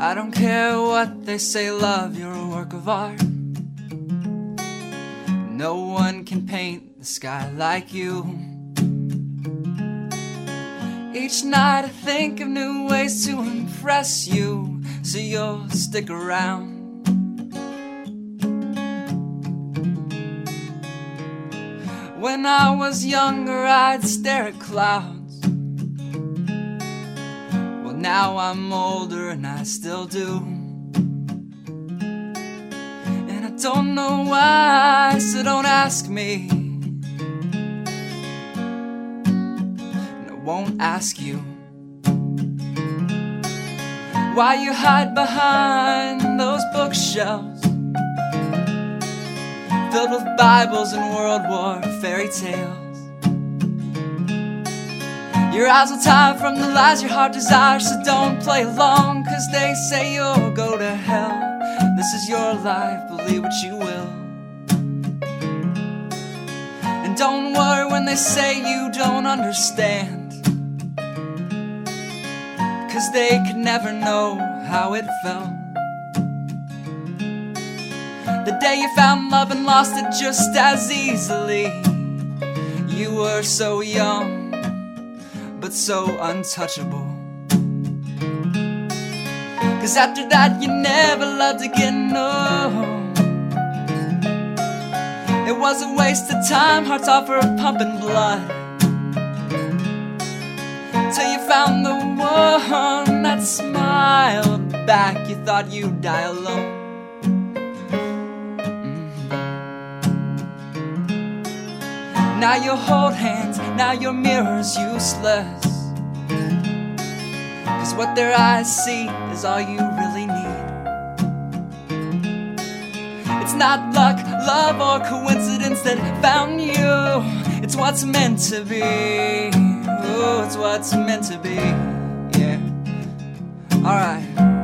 I don't care what they say, love, you're a work of art. No one can paint the sky like you. Each night I think of new ways to impress you, so you'll stick around. When I was younger I'd stare at clouds. Well, now I'm older and I still do. And I don't know why, so don't ask me. And I won't ask you why you hide behind those bookshelves filled with Bibles and World War fairy tales. Your eyes will tire from the lies your heart desires, so don't play along, 'cause they say you'll go to hell. This is your life, believe what you will. And don't worry when they say you don't understand, 'cause they could never know how it felt the day you found love and lost it just as easily. You were so young, but so untouchable. 'Cause after that you never loved again, no. It was a waste of time, hearts off for a pumping blood, till you found the one that smiled back. You thought you'd die alone. Now you hold hands, now your mirror's useless, 'cause what their eyes see is all you really need. It's not luck, love, or coincidence that found you. It's what's meant to be. Oh, it's what's meant to be. Yeah. Alright.